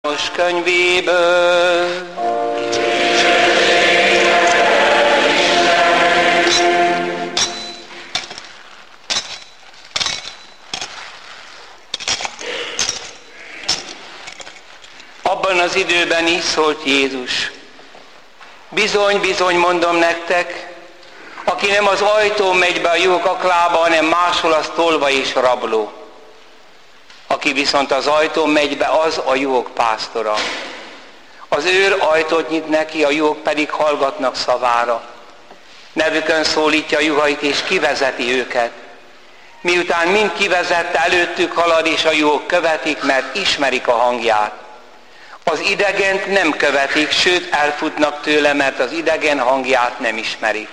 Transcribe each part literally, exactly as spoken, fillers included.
János könyvéből. Abban az időben így szólt Jézus: bizony, bizony mondom nektek, aki nem az ajtón megy be a juhok aklába, hanem máshol, az tolva és rabló. Aki viszont az ajtón megy be, az a juhok pásztora. Az őr ajtót nyit neki, a juhok pedig hallgatnak szavára. Nevükön szólítja a juhait, és kivezeti őket. Miután mind kivezette, előttük halad, és a juhok követik, mert ismerik a hangját. Az idegent nem követik, sőt elfutnak tőle, mert az idegen hangját nem ismerik.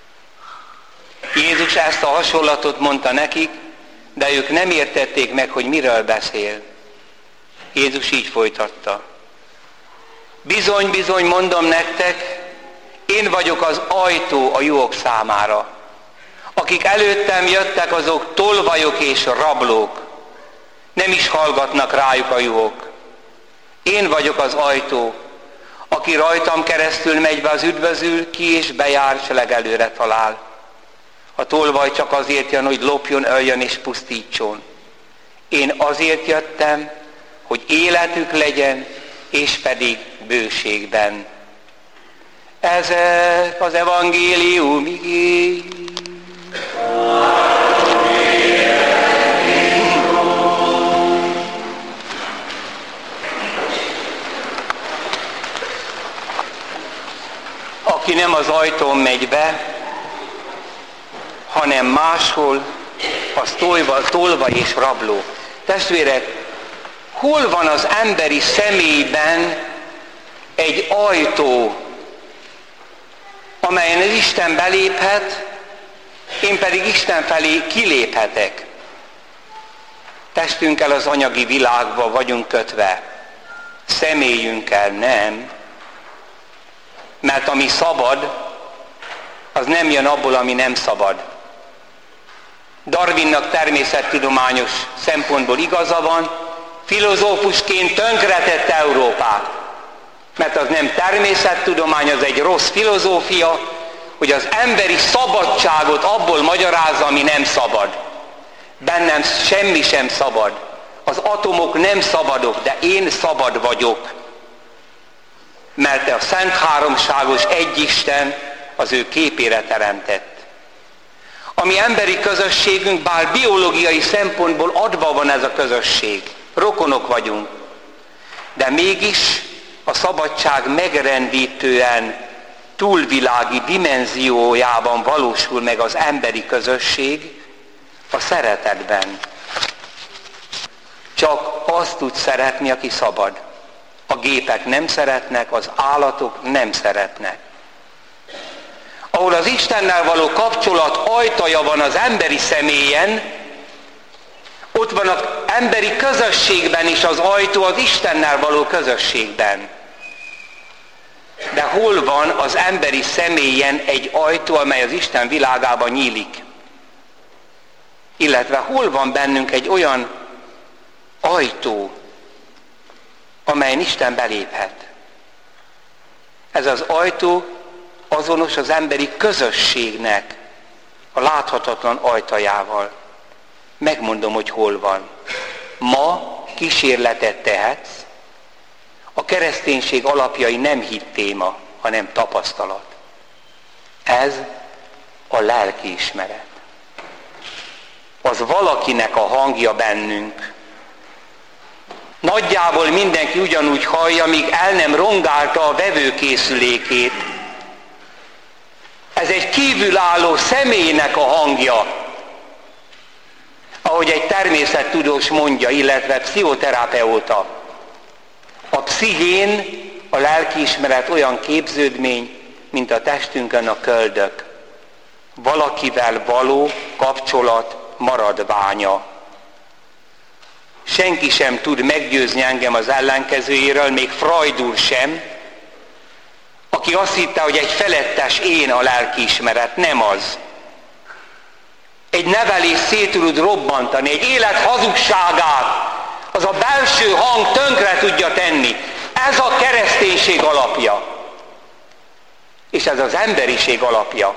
Jézus ezt a hasonlatot mondta nekik, de ők nem értették meg, hogy miről beszél. Jézus így folytatta: bizony, bizony mondom nektek, én vagyok az ajtó a juhok számára. Akik előttem jöttek, azok tolvajok és rablók. Nem is hallgatnak rájuk a juhok. Én vagyok az ajtó. Aki rajtam keresztül megy be, az üdvözül, ki és bejár, s legelőre talál. A tolvaj csak azért jön, hogy lopjon, öljön és pusztítson. Én azért jöttem, hogy életük legyen, és pedig bőségben. Ezek az evangélium igény. Aki nem az ajtón megy be, hanem máshol, az tolva, tolva és rabló. Testvérek, hol van az emberi személyben egy ajtó, amelyen az Isten beléphet, én pedig Isten felé kiléphetek? Testünkkel az anyagi világba vagyunk kötve, személyünkkel nem, mert ami szabad, az nem jön abból, ami nem szabad. Darwinnak természettudományos szempontból igaza van, filozófusként tönkretett Európát. Mert az nem természettudomány, az egy rossz filozófia, hogy az emberi szabadságot abból magyarázza, ami nem szabad. Bennem semmi sem szabad. Az atomok nem szabadok, de én szabad vagyok. Mert a Szent Háromságos Egyisten az ő képére teremtett. A mi emberi közösségünk, bár biológiai szempontból adva van ez a közösség, rokonok vagyunk, de mégis a szabadság megrendítően túlvilági dimenziójában valósul meg az emberi közösség a szeretetben. Csak azt tud szeretni, aki szabad. A gépek nem szeretnek, az állatok nem szeretnek. Ahol az Istennel való kapcsolat ajtaja van az emberi személyen, ott van az emberi közösségben is az ajtó, az Istennel való közösségben. De hol van az emberi személyen egy ajtó, amely az Isten világában nyílik? Illetve hol van bennünk egy olyan ajtó, amelyen Isten beléphet? Ez az ajtó azonos az emberi közösségnek a láthatatlan ajtajával. Megmondom, hogy hol van. Ma kísérletet tehetsz. A kereszténység alapjai nem hittéma, hanem tapasztalat. Ez a lelkiismeret. Az valakinek a hangja bennünk. Nagyjából mindenki ugyanúgy hallja, míg el nem rongálta a vevőkészülékét. Ez egy kívülálló személynek a hangja. Ahogy egy természettudós mondja, illetve pszichoterapeuta. A pszichén a lelkiismeret olyan képződmény, mint a testünkön a köldök. Valakivel való kapcsolat maradványa. Senki sem tud meggyőzni engem az ellenkezőjéről, még Freud úr sem, aki azt hitte, hogy egy felettes én a lelkiismeret. Nem az. Egy nevelés szét tud robbantani, egy élet hazugságát Az a belső hang tönkre tudja tenni. Ez a kereszténység alapja. És ez az emberiség alapja.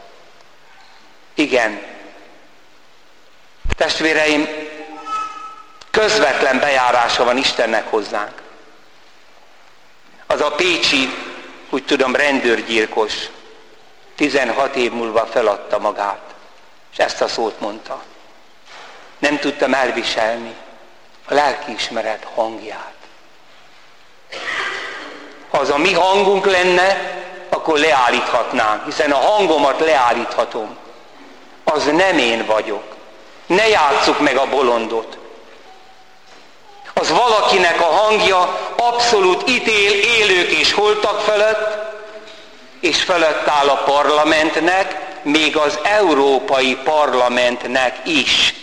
Igen. Testvéreim, közvetlen bejárása van Istennek hozzánk. Az a pécsi, úgy tudom, rendőrgyilkos tizenhat év múlva feladta magát, és ezt a szót mondta. Nem tudtam elviselni a lelkiismeret hangját. Ha az a mi hangunk lenne, akkor leállíthatnánk, hiszen a hangomat leállíthatom. Az nem én vagyok. Ne játsszuk meg a bolondot. Az valakinek a hangja abszolút ítél élők és holtak fölött, és fölött áll a parlamentnek, még az Európai Parlamentnek is.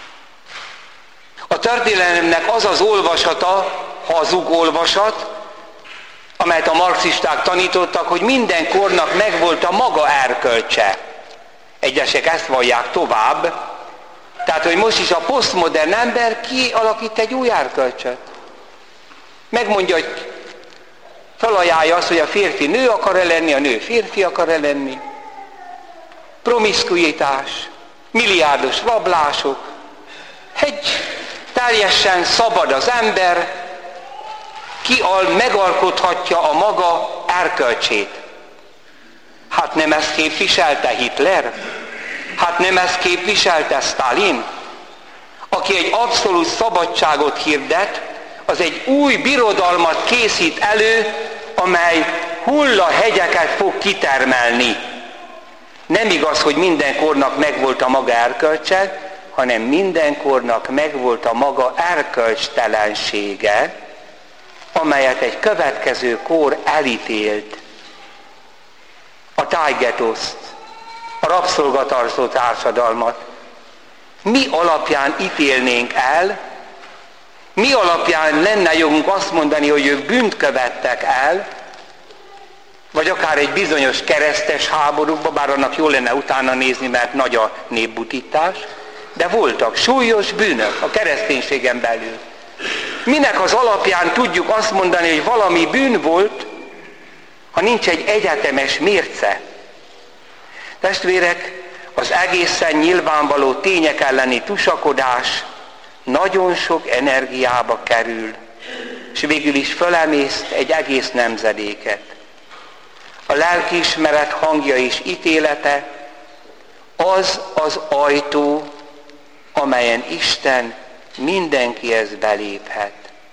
A történelemnek az az olvasata, hazug olvasat, amelyet a marxisták tanítottak, hogy minden kornak megvolt a maga erkölcse. Egyesek ezt vallják tovább. Tehát, hogy most is a posztmodern ember kialakít egy új erkölcsöt. Megmondja, hogy felajánlja azt, hogy a férfi nő akar-e lenni, a nő férfi akar-e lenni. Promiszkuitás, milliárdos rablások, egy teljesen szabad az ember, ki megalkothatja a maga erkölcsét. Hát nem ezt képviselte Hitler? Hát nem ezt képviselte Stalin? Aki egy abszolút szabadságot hirdet, az egy új birodalmat készít elő, amely hullahegyeket fog kitermelni. Nem igaz, hogy minden kornak megvolt a maga erkölcse, hanem minden kornak megvolt a maga erkölcstelensége, amelyet egy következő kor elítélt. A tájgetoszt, a rabszolgatartó társadalmat. Mi alapján ítélnénk el, mi alapján lenne jogunk azt mondani, hogy ők bűnt követtek el, vagy akár egy bizonyos keresztes háborúkba, bár annak jól lenne utána nézni, mert nagy a népbutítás, de voltak súlyos bűnök a kereszténységen belül. Minek az alapján tudjuk azt mondani, hogy valami bűn volt, ha nincs egy egyetemes mérce? Testvérek, az egészen nyilvánvaló tények elleni tusakodás nagyon sok energiába kerül, és végül is fölemészt egy egész nemzedéket. A lelkiismeret hangja és ítélete az az ajtó, amelyen Isten mindenkihez beléphet.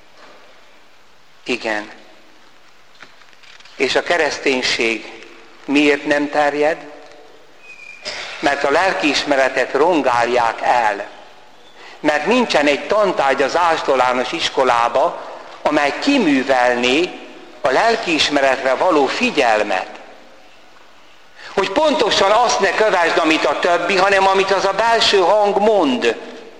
Igen. És a kereszténység miért nem terjed? Mert a lelkiismeretet rongálják el. Mert nincsen egy tantárgy az általános iskolába, amely kiművelné a lelkiismeretre való figyelmet. Hogy pontosan azt ne kövesd, amit a többi, hanem amit az a belső hang mond.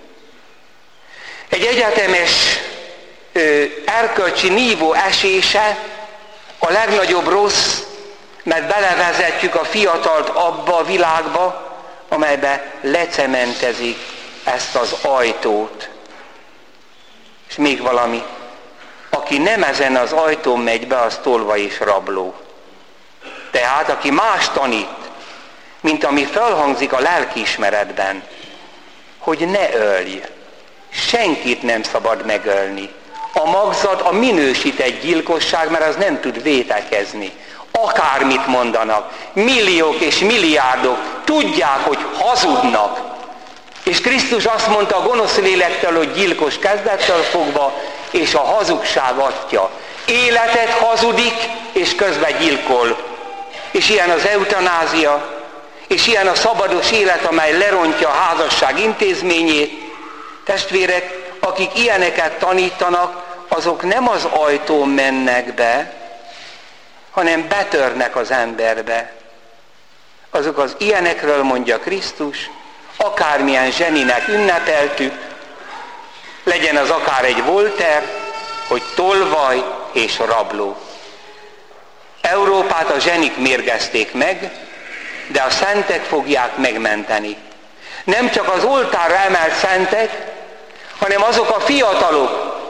Egy egyetemes ö, erkölcsi nívó esése a legnagyobb rossz, mert belevezetjük a fiatalt abba a világba, amelybe lecementezik ezt az ajtót. És még valami, aki nem ezen az ajtón megy be, az tolva és rabló. Tehát, aki más tanít, mint ami felhangzik a lelkiismeretben, hogy ne ölj, senkit nem szabad megölni. A magzat a minősített gyilkosság, mert az nem tud vétekezni. Akármit mondanak, milliók és milliárdok tudják, hogy hazudnak. És Krisztus azt mondta a gonosz lélektől, hogy gyilkos kezdettől fogva, és a hazugság atya. Életet hazudik, és közben gyilkol. És ilyen az eutanázia, és ilyen a szabados élet, amely lerontja a házasság intézményét. Testvérek, akik ilyeneket tanítanak, azok nem az ajtón mennek be, hanem betörnek az emberbe. Azok az ilyenekről mondja Krisztus, akármilyen zseninek ünnepeltük, legyen az akár egy Voltaire, hogy tolvaj és rabló. Európát a zsenik mérgezték meg, de a szentek fogják megmenteni. Nem csak az oltárra emelt szentek, hanem azok a fiatalok,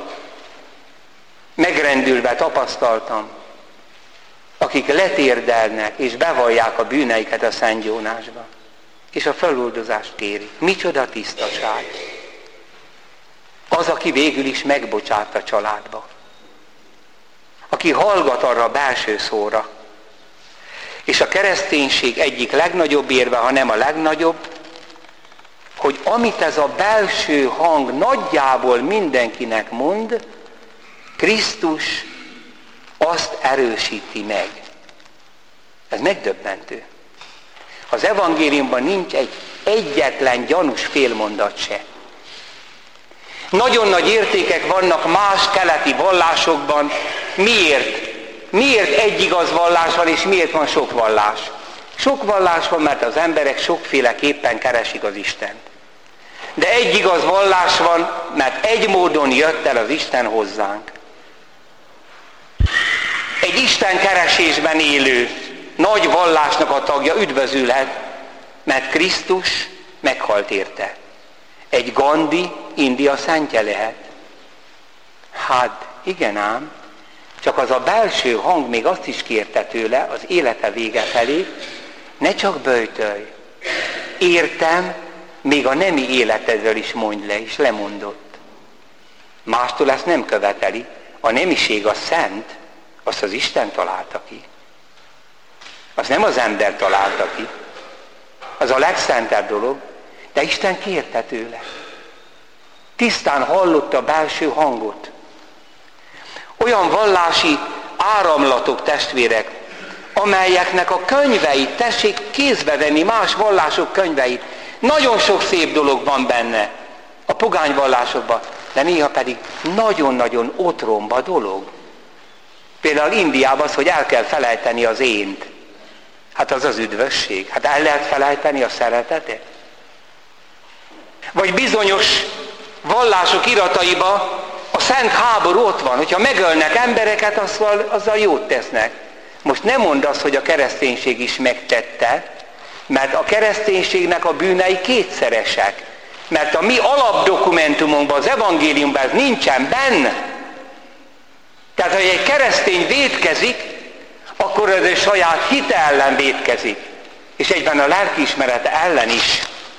megrendülve tapasztaltam, akik letérdelnek és bevallják a bűneiket a szentgyónásba, és a feloldozást kérik. Micsoda tisztaság! Az, aki végül is megbocsát a családba. Aki hallgat arra a belső szóra. És a kereszténység egyik legnagyobb érve, ha nem a legnagyobb, hogy amit ez a belső hang nagyjából mindenkinek mond, Krisztus azt erősíti meg. Ez megdöbbentő. Az evangéliumban nincs egy egyetlen gyanús félmondat se. Nagyon nagy értékek vannak más keleti vallásokban. Miért? Miért egy igaz vallás van, és miért van sok vallás? Sok vallás van, mert az emberek sokféleképpen keresik az Istent. De egy igaz vallás van, mert egy módon jött el az Isten hozzánk. Egy Isten keresésben élő nagy vallásnak a tagja üdvözülhet, mert Krisztus meghalt érte. Egy Gandhi India szentje lehet. Hát, igen ám, csak az a belső hang még azt is kérte tőle az élete vége felé, ne csak böjtölj. Értem, még a nemi életedről is mondj le, és lemondott. Mástól ezt nem követeli. A nemiség a szent, azt az Isten találta ki. Az nem az ember találta ki. Az a legszentebb dolog, de Isten kérte tőle. Tisztán hallotta a belső hangot. Olyan vallási áramlatok, testvérek, amelyeknek a könyveit, tessék kézbe venni más vallások könyveit. Nagyon sok szép dolog van benne a pogány vallásokban, de néha pedig nagyon-nagyon otromba dolog. Például Indiában az, hogy el kell felejteni az ént. Hát az az üdvösség. Hát el lehet felejteni a szeretetet? Vagy bizonyos vallások irataiba a szent háború ott van. Hogyha megölnek embereket, azzal, azzal jót tesznek. Most nem mondd azt, hogy a kereszténység is megtette, mert a kereszténységnek a bűnei kétszeresek. Mert a mi alapdokumentumunkban, az evangéliumban ez nincsen benne. Tehát, ha egy keresztény vétkezik, akkor az ő saját hite ellen vétkezik. És egyben a lelkiismerete ellen is.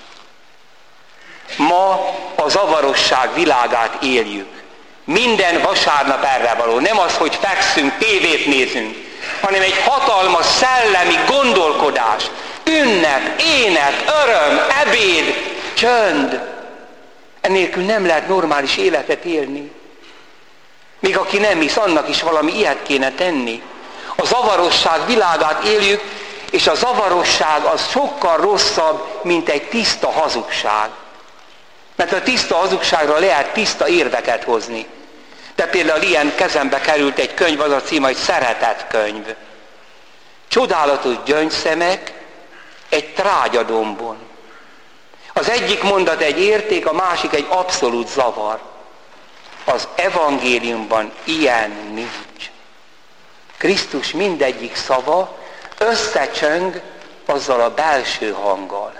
Ma a zavarosság világát éljük. Minden vasárnap erre való. Nem az, hogy fekszünk, tévét nézünk, hanem egy hatalmas szellemi gondolkodás. Ünnep, ének, öröm, ebéd, csönd. Ennélkül nem lehet normális életet élni. Még aki nem hisz, annak is valami ilyet kéne tenni. A zavarosság világát éljük, és a zavarosság az sokkal rosszabb, mint egy tiszta hazugság. Mert a tiszta hazugságra lehet tiszta érveket hozni. De például ilyen kezembe került egy könyv, az a címe, hogy Szeretet könyv. Csodálatos gyöngyszemek egy trágyadombon. Az egyik mondat egy érték, a másik egy abszolút zavar. Az evangéliumban ilyen nincs. Krisztus mindegyik szava összecsöng azzal a belső hanggal.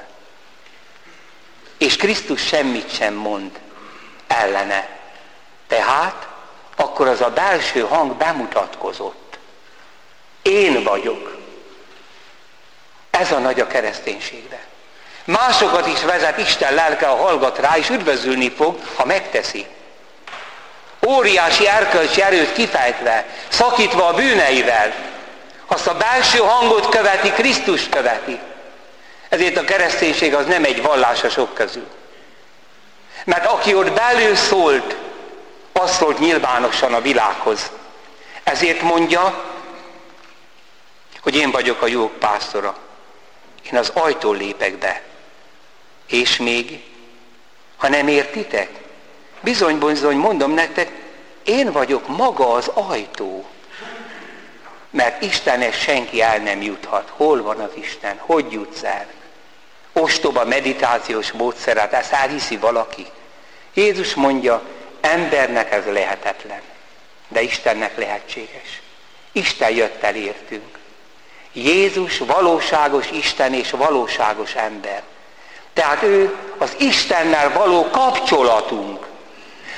És Krisztus semmit sem mond ellene. Tehát akkor az a belső hang bemutatkozott. Én vagyok. Ez a nagy a kereszténységben. Másokat is vezet Isten lelke, ha hallgat rá, és üdvözülni fog, ha megteszi. Óriási erkölcsi erőt kifejtve, szakítva a bűneivel. Azt a belső hangot követi, Krisztus követi. Ezért a kereszténység az nem egy vallás a sok közül. Mert aki ott belül szólt, az szólt nyilvánosan a világhoz. Ezért mondja, hogy én vagyok a jók pásztora. Én az ajtón lépek be. És még, ha nem értitek, bizony, bizony, mondom nektek, én vagyok maga az ajtó. Mert Istenhez senki el nem juthat. Hol van az Isten? Hogy jutsz el? Ostoba meditációs módszeret, ezt elhiszi valaki. Jézus mondja, embernek ez lehetetlen, de Istennek lehetséges. Isten jött el értünk. Jézus valóságos Isten és valóságos ember. Tehát ő az Istennel való kapcsolatunk.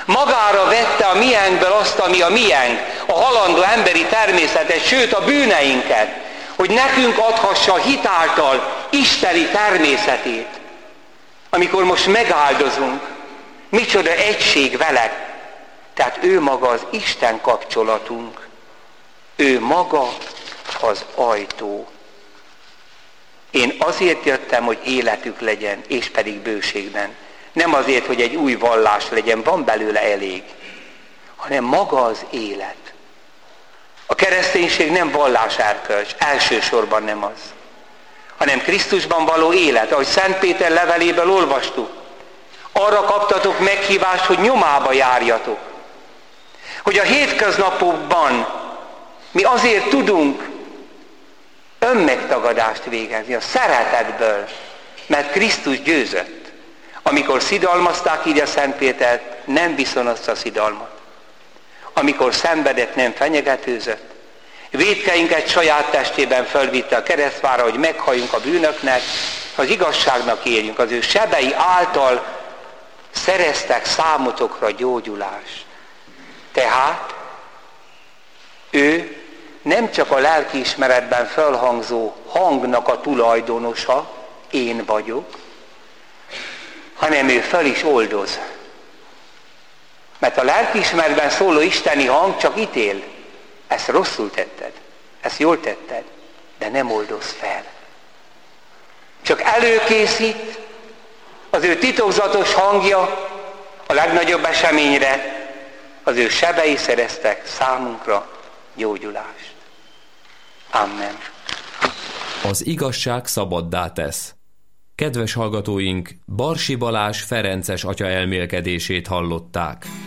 Magára vette a miénkből azt, ami a miénk, a halandó emberi természetet, sőt a bűneinket, hogy nekünk adhassa a hitáltal isteni természetét. Amikor most megáldozunk, micsoda egység vele. Tehát ő maga az Isten kapcsolatunk. Ő maga az ajtó. Én azért jöttem, hogy életük legyen, és pedig bőségben. Nem azért, hogy egy új vallás legyen, van belőle elég, hanem maga az élet. A kereszténység nem vallás erkölcs, elsősorban nem az, hanem Krisztusban való élet, ahogy Szent Péter leveléből olvastuk. Arra kaptatok meghívást, hogy nyomába járjatok. Hogy a hétköznapokban mi azért tudunk önmegtagadást végezni, a szeretetből, mert Krisztus győzött. Amikor szidalmazták így a Szent Pétert, nem viszonozta a szidalmat. Amikor szenvedett, nem fenyegetőzött. Vétkeinket saját testében fölvitte a keresztfára, hogy meghalljunk a bűnöknek, az igazságnak érjünk. Az ő sebei által szereztek számotokra gyógyulást. Tehát ő nem csak a lelkiismeretben felhangzó hangnak a tulajdonosa, én vagyok, hanem ő fel is oldoz. Mert a lelkiismeretben szóló isteni hang csak ítél. Ezt rosszul tetted, ezt jól tetted, de nem oldoz fel. Csak előkészít, az ő titokzatos hangja a legnagyobb eseményre, az ő sebei szereztek számunkra gyógyulást. Amen. Az igazság szabaddá tesz. Kedves hallgatóink, Barsi Balázs ferences atya elmélkedését hallották.